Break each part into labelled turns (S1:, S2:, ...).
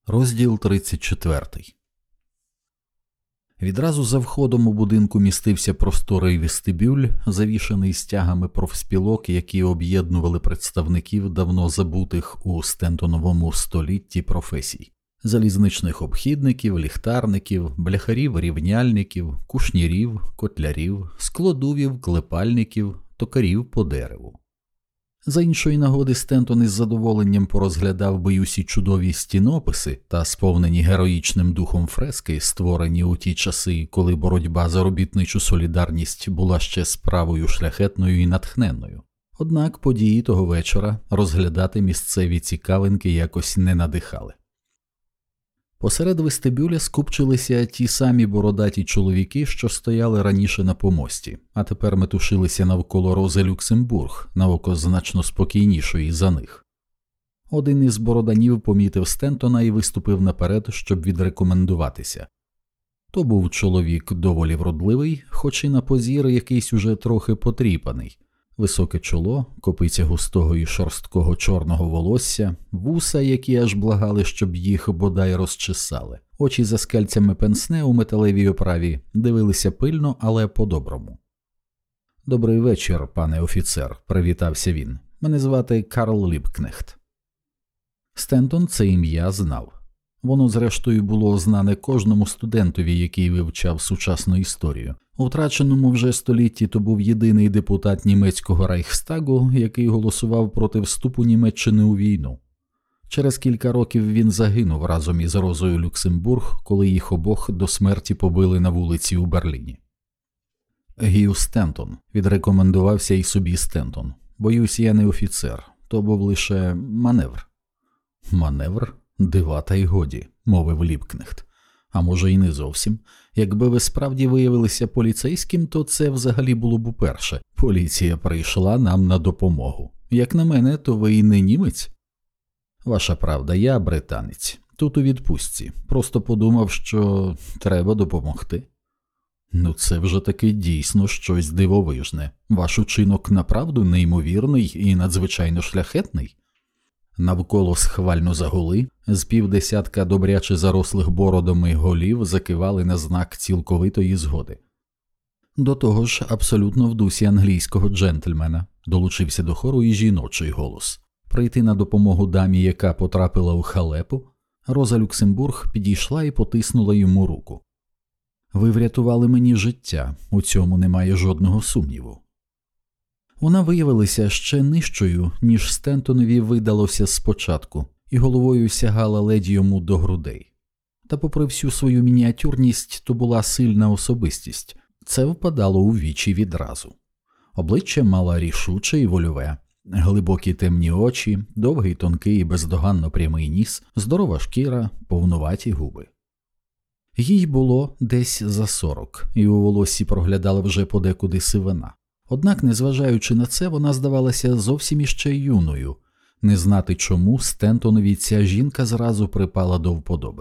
S1: Розділ 34. Відразу за входом у будинку містився просторий вестибюль, завішаний стягами профспілок, які об'єднували представників давно забутих у Стентоновому столітті професій – залізничних обхідників, ліхтарників, бляхарів-рівняльників, кушнірів, котлярів, склодувів, клепальників, токарів по дереву. За іншої нагоди Стентон із задоволенням порозглядав би й усі чудові стінописи та сповнені героїчним духом фрески, створені у ті часи, коли боротьба за робітничу солідарність була ще справою шляхетною і натхненною. Однак події того вечора розглядати місцеві цікавинки якось не надихали. Посеред вестибюля скупчилися ті самі бородаті чоловіки, що стояли раніше на помості, а тепер метушилися навколо Рози Люксембург, на око значно спокійнішої за них. Один із бороданів помітив Стентона і виступив наперед, щоб відрекомендуватися. То був чоловік доволі вродливий, хоч і на позір якийсь уже трохи потріпаний. Високе чоло, копиця густого і шорсткого чорного волосся, вуса, які аж благали, щоб їх бодай розчесали. Очі за скальцями пенсне у металевій оправі дивилися пильно, але по-доброму. «Добрий вечір, пане офіцер», – привітався він. «Мене звати Карл Ліпкнехт». Стентон це ім'я знав. Воно, зрештою, було знане кожному студентові, який вивчав сучасну історію. У втраченому вже столітті то був єдиний депутат німецького Райхстагу, який голосував проти вступу Німеччини у війну. Через кілька років він загинув разом із Розою Люксембург, коли їх обох до смерті побили на вулиці у Берліні. «Гю Стентон», – відрекомендувався і собі Стентон. «Боюсь, я не офіцер, то був лише маневр». «Маневр? Дива та й годі», – мовив Ліпкнехт. «А може і не зовсім. Якби ви справді виявилися поліцейським, то це взагалі було б уперше. Поліція прийшла нам на допомогу. Як на мене, то ви і не німець?» «Ваша правда, я британець. Тут у відпустці. Просто подумав, що треба допомогти». «Ну це вже таки дійсно щось дивовижне. Ваш учинок направду неймовірний і надзвичайно шляхетний». Навколо схвально загули, з півдесятка добряче зарослих бородами голів закивали на знак цілковитої згоди. До того ж, абсолютно в дусі англійського джентльмена, долучився до хору і жіночий голос. Прийти на допомогу дамі, яка потрапила у халепу, Роза Люксембург підійшла і потиснула йому руку. «Ви врятували мені життя, у цьому немає жодного сумніву». Вона виявилася ще нижчою, ніж Стентонові видалося спочатку, і головою сягала ледь йому до грудей. Та попри всю свою мініатюрність, то була сильна особистість. Це впадало у вічі відразу. Обличчя мала рішуче і вольове, глибокі темні очі, довгий тонкий і бездоганно прямий ніс, здорова шкіра, повнуваті губи. Їй було десь за 40, і у волоссі проглядала вже подекуди сивина. Однак, незважаючи на це, вона здавалася зовсім іще юною. Не знати чому Стентонові ця жінка зразу припала до вподоби.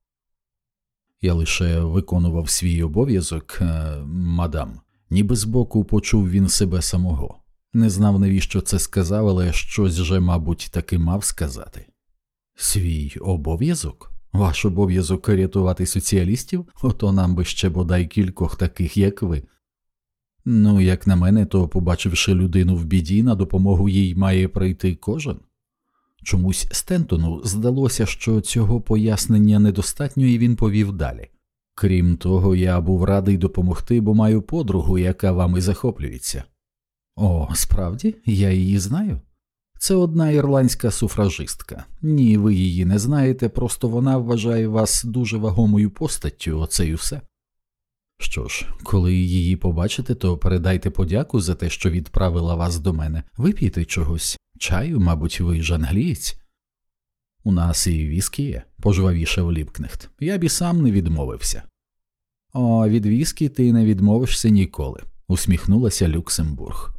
S1: «Я лише виконував свій обов'язок, мадам». Ніби збоку почув він себе самого. Не знав, навіщо це сказав, але щось же, мабуть, таки мав сказати. «Свій обов'язок? Ваш обов'язок рятувати соціалістів? Ото нам би ще бодай кількох таких, як ви». «Ну, як на мене, то, побачивши людину в біді, на допомогу їй має прийти кожен». Чомусь Стентону здалося, що цього пояснення недостатньо, і він повів далі. «Крім того, я був радий допомогти, бо маю подругу, яка вами захоплюється». «О, справді? Я її знаю?» «Це одна ірландська суфражистка. Ні, ви її не знаєте, просто вона вважає вас дуже вагомою постаттю, оце й усе». «Що ж, коли її побачите, то передайте подяку за те, що відправила вас до мене. Вип'єте чогось? Чаю, мабуть, ви ж англієць?» «У нас і віскі є», – пожвавішав Ліпкнехт. «Я б і сам не відмовився». «О, від віскі ти не відмовишся ніколи», – усміхнулася Люксембург.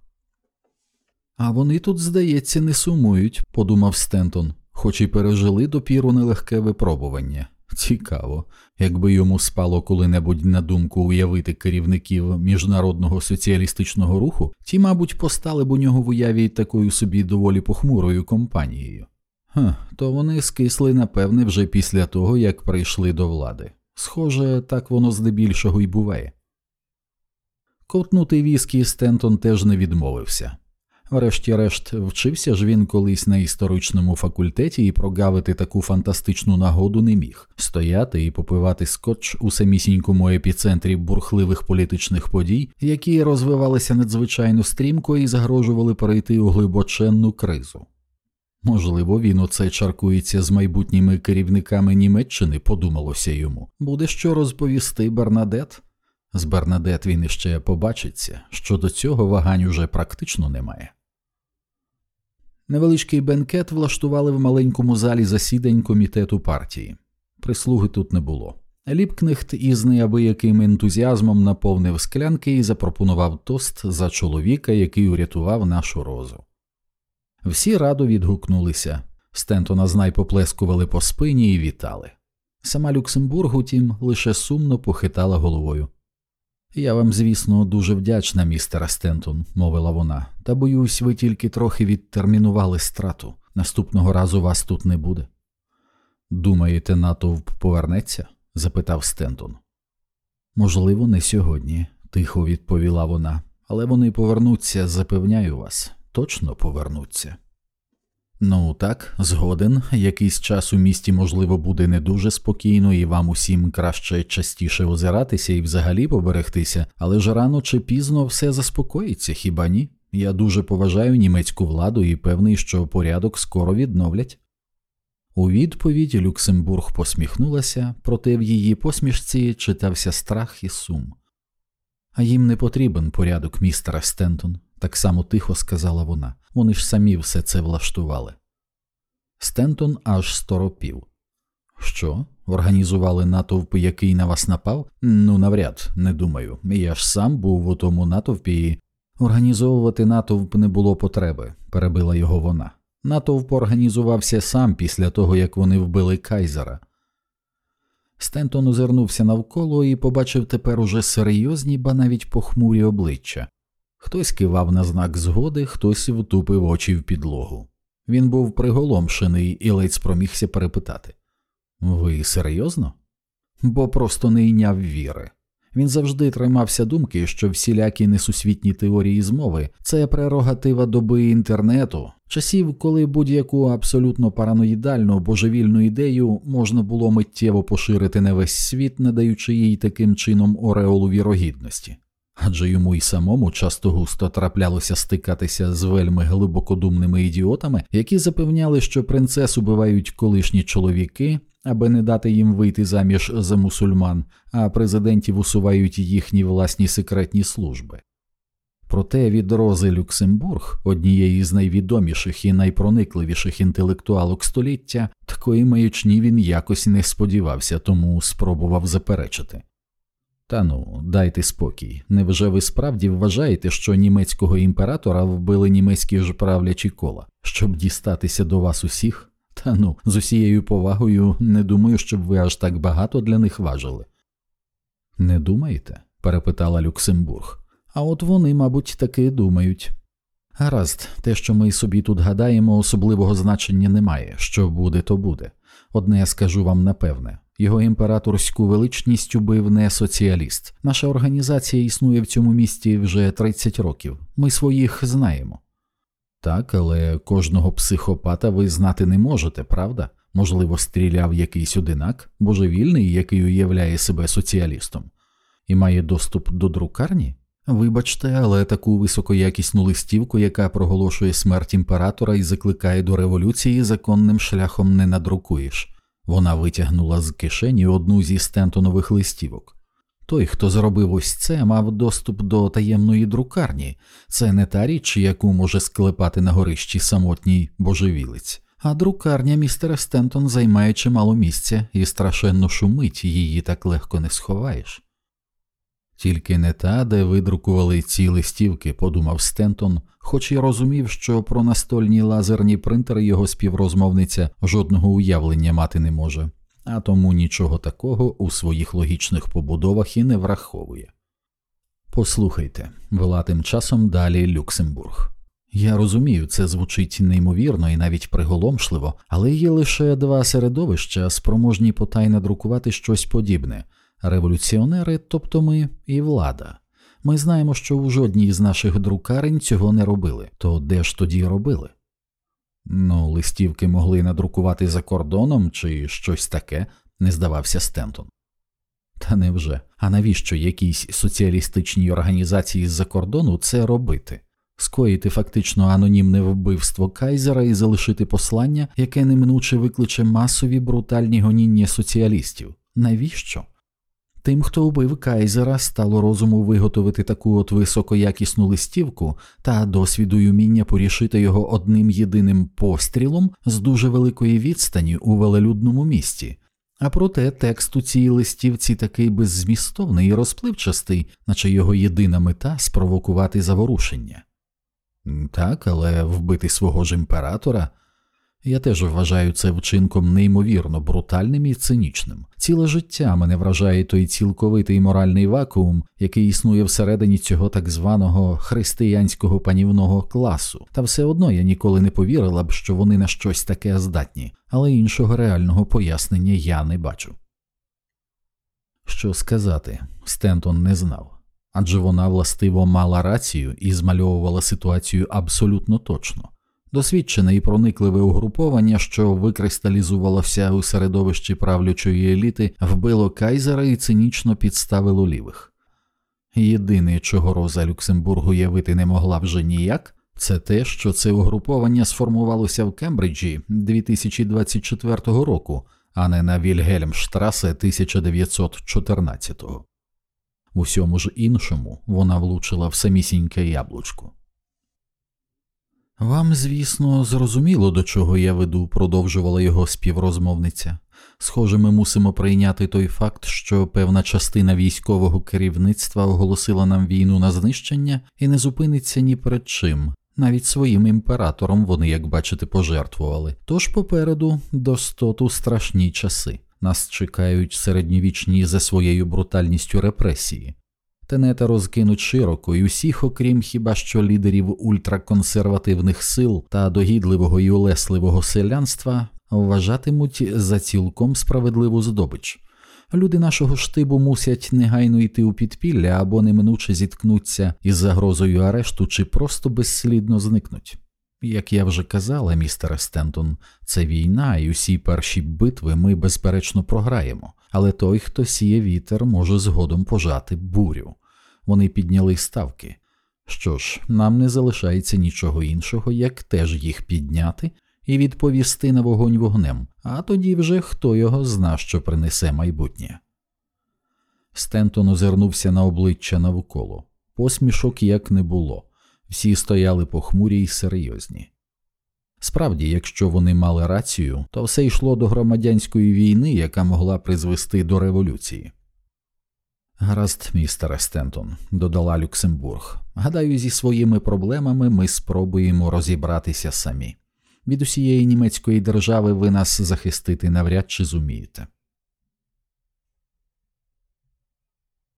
S1: «А вони тут, здається, не сумують», – подумав Стентон, хоч і пережили допіру нелегке випробування. Цікаво, якби йому спало коли-небудь на думку уявити керівників міжнародного соціалістичного руху, ті, мабуть, постали б у нього в уяві такою собі доволі похмурою компанією. То вони скисли, напевне, вже після того, як прийшли до влади. Схоже, так воно здебільшого й буває. Ковтнути віскі Стентон теж не відмовився. Врешті-решт, вчився ж він колись на історичному факультеті і прогавити таку фантастичну нагоду не міг. Стояти і попивати скотч у самісінькому епіцентрі бурхливих політичних подій, які розвивалися надзвичайно стрімко і загрожували перейти у глибоченну кризу. Можливо, він оце чаркується з майбутніми керівниками Німеччини, подумалося йому. Буде що розповісти Бернадет? З Бернадет він іще побачиться, щодо цього вагань уже практично немає. Невеличкий бенкет влаштували в маленькому залі засідань комітету партії. Прислуги тут не було. Ліпкнехт із неабияким ентузіазмом наповнив склянки і запропонував тост за чоловіка, який урятував нашу Розу. Всі радо відгукнулися. Стентона знай поплескували по спині і вітали. Сама Люксембург, утім, лише сумно похитала головою. «Я вам, звісно, дуже вдячна, містера Стентон», – мовила вона, – «та, боюсь, ви тільки трохи відтермінували страту. Наступного разу вас тут не буде». «Думаєте, натовп повернеться?» – запитав Стентон. «Можливо, не сьогодні», – тихо відповіла вона, – «але вони повернуться, запевняю вас, точно повернуться». «Ну так, згоден, якийсь час у місті, можливо, буде не дуже спокійно і вам усім краще частіше озиратися і взагалі поберегтися, але ж рано чи пізно все заспокоїться, хіба ні? Я дуже поважаю німецьку владу і певний, що порядок скоро відновлять». У відповідь Люксембург посміхнулася, проте в її посмішці читався страх і сум. «А їм не потрібен порядок, містера Стентон», – так само тихо сказала вона. «Вони ж самі все це влаштували». Стентон аж сторопів. «Що? Організували натовп, який на вас напав? Ну, навряд, не думаю. Я ж сам був у тому натовпі і...» «Організовувати натовп не було потреби», – перебила його вона. «Натовп організувався сам після того, як вони вбили Кайзера». Стентон озирнувся навколо і побачив тепер уже серйозні, ба навіть похмурі обличчя. Хтось кивав на знак згоди, хтось втупив очі в підлогу. Він був приголомшений і ледь спромігся перепитати. «Ви серйозно?» Бо просто не йняв віри. Він завжди тримався думки, що всілякі несусвітні теорії змови – це прерогатива доби інтернету, часів, коли будь-яку абсолютно параноїдальну божевільну ідею можна було миттєво поширити на весь світ, надаючи їй таким чином ореолу вірогідності. Адже йому й самому часто-густо траплялося стикатися з вельми глибокодумними ідіотами, які запевняли, що принцес убивають колишні чоловіки, аби не дати їм вийти заміж за мусульман, а президентів усувають їхні власні секретні служби. Проте від Рози Люксембург, однієї з найвідоміших і найпроникливіших інтелектуалок століття, такої маячні він якось не сподівався, тому спробував заперечити. «Та ну, дайте спокій. Невже ви справді вважаєте, що німецького імператора вбили німецькі ж правлячі кола, щоб дістатися до вас усіх? Та ну, з усією повагою, не думаю, щоб ви аж так багато для них важили». «Не думаєте?» – перепитала Люксембург. «А от вони, мабуть, таки думають». «Гаразд, те, що ми собі тут гадаємо, особливого значення немає. Що буде, то буде. Одне я скажу вам напевне. Його імператорську величність убив не соціаліст. Наша організація існує в цьому місті вже 30 років. Ми своїх знаємо». «Так, але кожного психопата ви знати не можете, правда? Можливо, стріляв якийсь одинак, божевільний, який уявляє себе соціалістом. І має доступ до друкарні? Вибачте, але таку високоякісну листівку, яка проголошує смерть імператора і закликає до революції, законним шляхом не надрукуєш». Вона витягнула з кишені одну зі Стентонових листівок. «Той, хто зробив ось це, мав доступ до таємної друкарні. Це не та річ, яку може склепати на горищі самотній божевілець. А друкарня, містера Стентон, займає чимало місця і страшенно шумить, її так легко не сховаєш». «Тільки не та, де видрукували ці листівки», – подумав Стентон, хоч і розумів, що про настольні лазерні принтери його співрозмовниця жодного уявлення мати не може, а тому нічого такого у своїх логічних побудовах і не враховує. «Послухайте», – вела тим часом далі Люксембург. Я розумію, це звучить неймовірно і навіть приголомшливо, але є лише два середовища, спроможні потайно друкувати щось подібне – революціонери, тобто ми, і влада. Ми знаємо, що у жодній з наших друкарень цього не робили. То де ж тоді робили? Ну, листівки могли надрукувати за кордоном чи щось таке, не здавався Стентон. Та невже? А навіщо якійсь соціалістичній організації з-за кордону це робити? Скоїти фактично анонімне вбивство Кайзера і залишити послання, яке неминуче викличе масові брутальні гоніння соціалістів. Навіщо? Тим, хто вбив Кайзера, стало розуму виготовити таку от високоякісну листівку та досвіду й уміння порішити його одним єдиним пострілом з дуже великої відстані у велелюдному місті. А проте текст у цій листівці такий беззмістовний і розпливчастий, наче його єдина мета – спровокувати заворушення. Так, але вбити свого ж імператора? Я теж вважаю це вчинком неймовірно брутальним і цинічним. Ціле життя мене вражає той цілковитий моральний вакуум, який існує всередині цього так званого християнського панівного класу. Та все одно я ніколи не повірила б, що вони на щось таке здатні, але іншого реального пояснення я не бачу. Що сказати, Стентон не знав. Адже вона, властиво, мала рацію і змальовувала ситуацію абсолютно точно. Досвідчене і проникливе угруповання, що викристалізувалося у середовищі правлячої еліти, вбило Кайзера і цинічно підставило лівих. Єдине, чого Роза Люксембург уявити не могла вже ніяк, це те, що це угруповання сформувалося в Кембриджі 2024 року, а не на Вільгельмштрасе 1914-го. В усьому ж іншому вона влучила в самісіньке яблучко. «Вам, звісно, зрозуміло, до чого я веду», – продовжувала його співрозмовниця. «Схоже, ми мусимо прийняти той факт, що певна частина військового керівництва оголосила нам війну на знищення і не зупиниться ні перед чим. Навіть своїм імператором вони, як бачите, пожертвували. Тож попереду достоту страшні часи. Нас чекають середньовічні за своєю брутальністю репресії. Тенета розкинуть широко і усіх, окрім хіба що лідерів ультраконсервативних сил та догідливого і улесливого селянства, вважатимуть за цілком справедливу здобич. Люди нашого штибу мусять негайно йти у підпілля або неминуче зіткнуться із загрозою арешту чи просто безслідно зникнуть. Як я вже казала, містере Стентон, це війна, і усі перші битви ми, безперечно, програємо. Але той, хто сіє вітер, може згодом пожати бурю. Вони підняли ставки. Що ж, нам не залишається нічого іншого, як теж їх підняти і відповісти на вогонь вогнем, а тоді вже хто його зна, що принесе майбутнє. Стентон озирнувся на обличчя навколо. Посмішок як не було. Всі стояли похмурі й серйозні. Справді, якщо вони мали рацію, то все йшло до громадянської війни, яка могла призвести до революції. «Гаразд, містере Стентон», – додала Люксембург. «Гадаю, зі своїми проблемами ми спробуємо розібратися самі. Від усієї німецької держави ви нас захистити навряд чи зумієте.